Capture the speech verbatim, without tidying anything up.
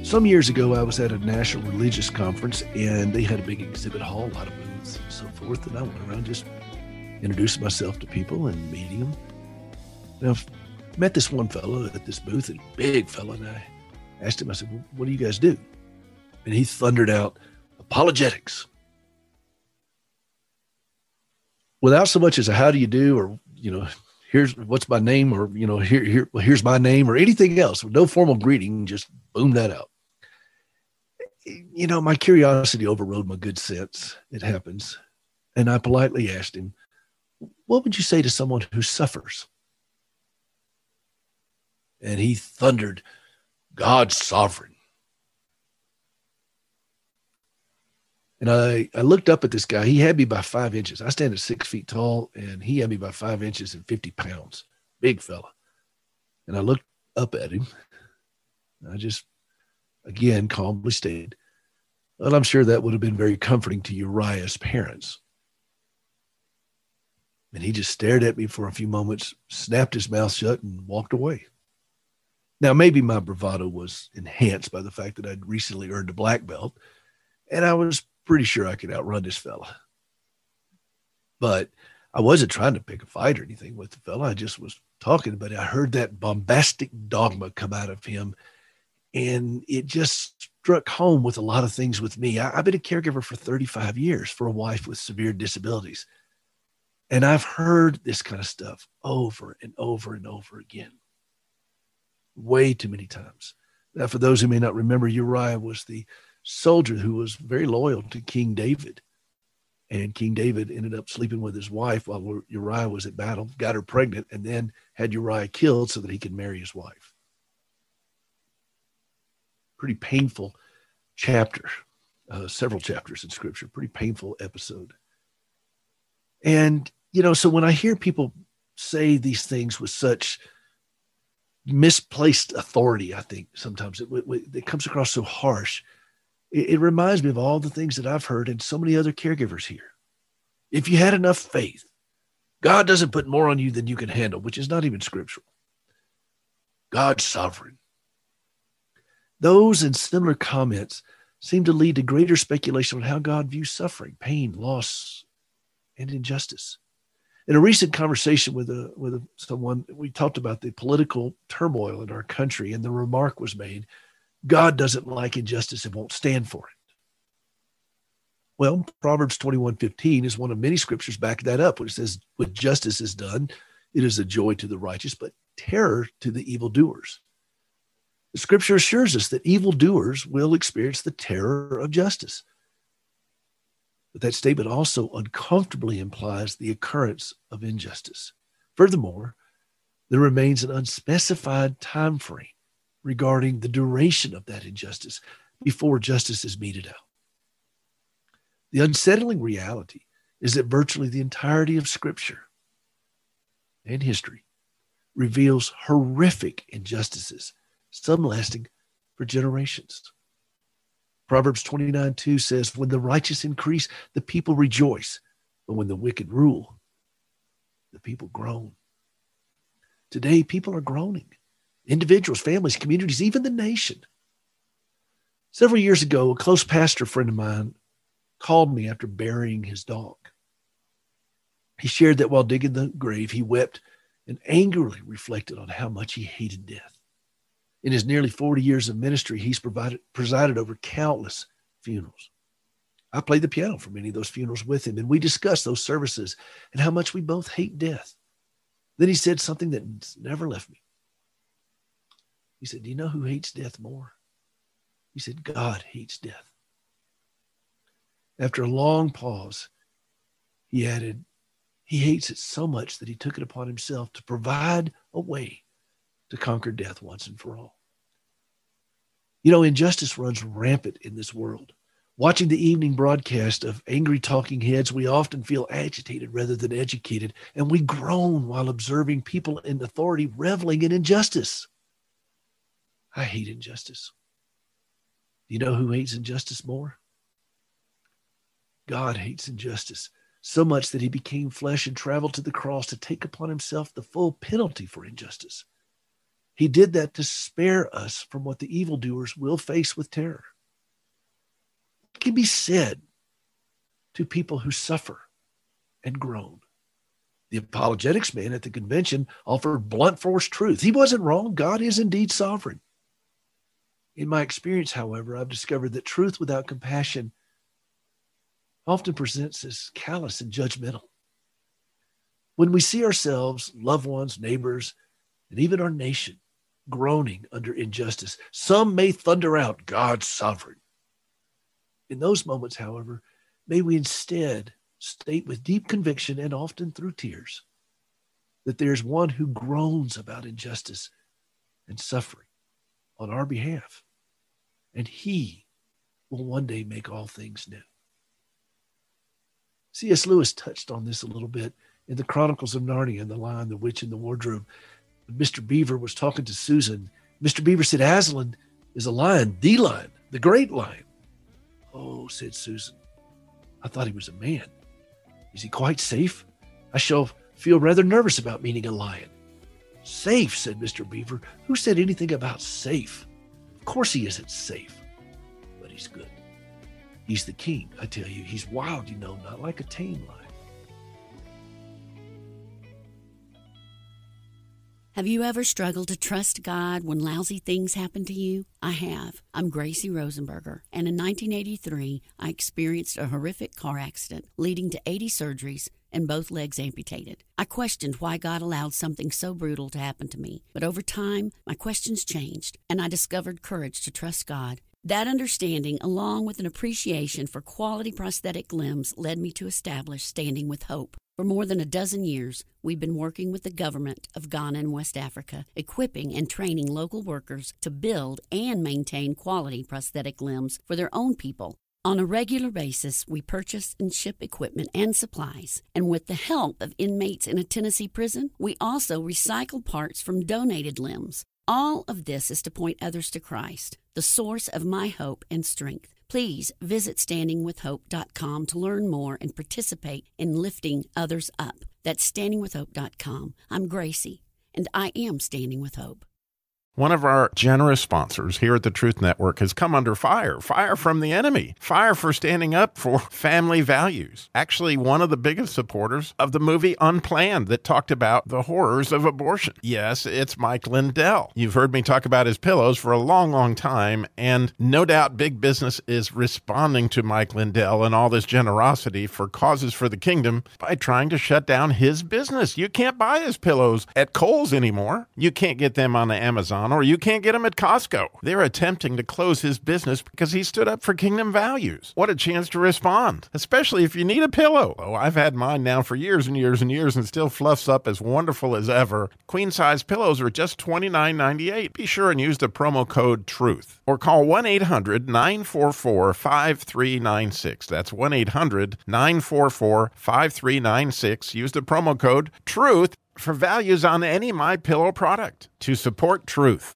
Some years ago, I was at a national religious conference, and they had a big exhibit hall, a lot of booths and so forth. And I went around just introducing myself to people and meeting them. And I've met this one fellow at this booth, a big fellow, and I asked him, I said, well, what do you guys do? And he thundered out, apologetics. Without so much as a how do you do, or, you know, here's what's my name, or, you know, here, here, well, here's my name, or anything else. No formal greeting, just boom that out. You know, my curiosity overrode my good sense. It happens. And I politely asked him, what would you say to someone who suffers? And he thundered, God's sovereign. And I, I looked up at this guy. He had me by five inches. I stand at six feet tall, and he had me by five inches and fifty pounds. Big fella. And I looked up at him. I just, again, calmly stated, well, I'm sure that would have been very comforting to Uriah's parents. And he just stared at me for a few moments, snapped his mouth shut, and walked away. Now, maybe my bravado was enhanced by the fact that I'd recently earned a black belt, and I was pretty sure I could outrun this fella. But I wasn't trying to pick a fight or anything with the fella. I just was talking, but I heard that bombastic dogma come out of him, and it just struck home with a lot of things with me. I, I've been a caregiver for thirty-five years for a wife with severe disabilities. And I've heard this kind of stuff over and over and over again, way too many times. Now, for those who may not remember, Uriah was the soldier who was very loyal to King David. And King David ended up sleeping with his wife while Uriah was at battle, got her pregnant, and then had Uriah killed so that he could marry his wife. Pretty painful chapter, uh, several chapters in Scripture, pretty painful episode. And, you know, so when I hear people say these things with such misplaced authority, I think sometimes it, it, it comes across so harsh. It, it reminds me of all the things that I've heard and so many other caregivers here. If you had enough faith, God doesn't put more on you than you can handle, which is not even scriptural. God's sovereign. Those and similar comments seem to lead to greater speculation on how God views suffering, pain, loss, and injustice. In a recent conversation with a, with a, someone, we talked about the political turmoil in our country, and the remark was made, God doesn't like injustice and won't stand for it. Well, Proverbs twenty-one fifteen is one of many scriptures backing that up, which says, when justice is done, it is a joy to the righteous, but terror to the evildoers. The scripture assures us that evildoers will experience the terror of justice. But that statement also uncomfortably implies the occurrence of injustice. Furthermore, there remains an unspecified time frame regarding the duration of that injustice before justice is meted out. The unsettling reality is that virtually the entirety of Scripture and history reveals horrific injustices, some lasting for generations. Proverbs twenty-nine two says, when the righteous increase, the people rejoice. But when the wicked rule, the people groan. Today, people are groaning. Individuals, families, communities, even the nation. Several years ago, a close pastor friend of mine called me after burying his dog. He shared that while digging the grave, he wept and angrily reflected on how much he hated death. In his nearly forty years of ministry, he's provided, presided over countless funerals. I played the piano for many of those funerals with him, and we discussed those services and how much we both hate death. Then he said something that never left me. He said, do you know who hates death more? He said, God hates death. After a long pause, he added, he hates it so much that he took it upon himself to provide a way to conquer death once and for all. You know, injustice runs rampant in this world. Watching the evening broadcast of angry talking heads, we often feel agitated rather than educated, and we groan while observing people in authority reveling in injustice. I hate injustice. Do you know who hates injustice more? God hates injustice so much that he became flesh and traveled to the cross to take upon himself the full penalty for injustice. He did that to spare us from what the evildoers will face with terror. It can be said to people who suffer and groan. The apologetics man at the convention offered blunt force truth. He wasn't wrong. God is indeed sovereign. In my experience, however, I've discovered that truth without compassion often presents as callous and judgmental. When we see ourselves, loved ones, neighbors, and even our nation groaning under injustice, some may thunder out, God's sovereign. In those moments, however, may we instead state with deep conviction and often through tears that there's one who groans about injustice and suffering on our behalf, and he will one day make all things new. C S Lewis touched on this a little bit in the Chronicles of Narnia, in The Lion, the Witch, and the Wardrobe. Mister Beaver was talking to Susan. Mister Beaver said, Aslan is a lion, the lion, the great lion. Oh, said Susan, I thought he was a man. Is he quite safe? I shall feel rather nervous about meeting a lion. Safe, said Mister Beaver. Who said anything about safe? Of course he isn't safe, but he's good. He's the king, I tell you. He's wild, you know, not like a tame lion. Have you ever struggled to trust God when lousy things happen to you? I have. I'm Gracie Rosenberger, and in nineteen eighty-three, I experienced a horrific car accident leading to eighty surgeries and both legs amputated. I questioned why God allowed something so brutal to happen to me, but over time, my questions changed, and I discovered courage to trust God. That understanding, along with an appreciation for quality prosthetic limbs, led me to establish Standing with Hope. For more than a dozen years, we've been working with the government of Ghana and West Africa, equipping and training local workers to build and maintain quality prosthetic limbs for their own people. On a regular basis, we purchase and ship equipment and supplies. And with the help of inmates in a Tennessee prison, we also recycle parts from donated limbs. All of this is to point others to Christ, the source of my hope and strength. Please visit standing with hope dot com to learn more and participate in lifting others up. That's standing with hope dot com. I'm Gracie, and I am Standing with Hope. One of our generous sponsors here at the Truth Network has come under fire. Fire from the enemy. Fire for standing up for family values. Actually, one of the biggest supporters of the movie Unplanned that talked about the horrors of abortion. Yes, it's Mike Lindell. You've heard me talk about his pillows for a long, long time, and no doubt big business is responding to Mike Lindell and all this generosity for causes for the kingdom by trying to shut down his business. You can't buy his pillows at Kohl's anymore. You can't get them on the Amazon, or you can't get him at Costco. They're attempting to close his business because he stood up for kingdom values. What a chance to respond, especially if you need a pillow. Oh, I've had mine now for years and years and years and still fluffs up as wonderful as ever. Queen-size pillows are just twenty-nine ninety-eight. Be sure and use the promo code TRUTH or call one eight hundred nine four four five three nine six. That's one eight hundred nine four four five three nine six. Use the promo code TRUTH for values on any MyPillow product to support truth.